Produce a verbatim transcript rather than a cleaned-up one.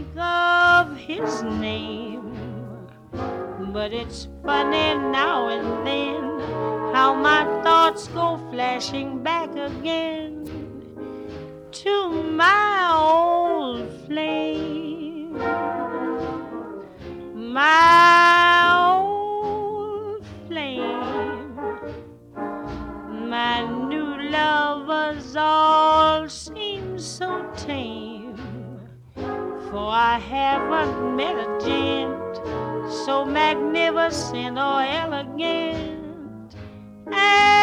think of his name. But it's funny now and then how my thoughts go flashing back again to my old flame, my old flame. My new lovers all seem so tame, for I haven't met a gent so magnificent or elegant